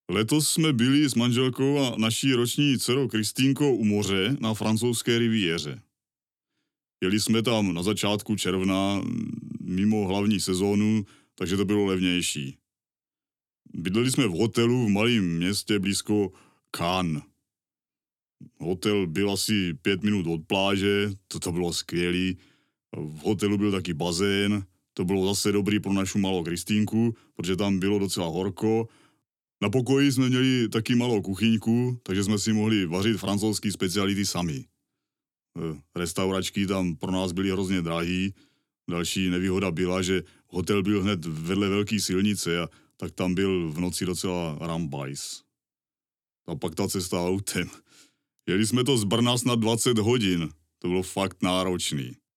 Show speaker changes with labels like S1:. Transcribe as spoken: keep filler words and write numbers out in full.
S1: Letos jsme byli s manželkou a naší roční dcerou Kristýnkou u moře na francouzské riviéře. Jeli jsme tam na začátku června, mimo hlavní sezónu, takže to bylo levnější. Bydleli jsme v hotelu v malém městě blízko Cannes. Hotel byl asi pět minut od pláže, to, to bylo skvělý. V hotelu byl taky bazén, to bylo zase dobrý pro našu malou Kristýnku, protože tam bylo docela horko. Na pokoji jsme měli taky malou kuchyňku, takže jsme si mohli vařit francouzský speciality sami. Restauračky tam pro nás byly hrozně drahý. Další nevýhoda byla, že hotel byl hned vedle velké silnice a tak tam byl v noci docela rambajs. A pak ta cesta autem. Jeli jsme to z Brna snad dvacet hodin. To bylo fakt náročný.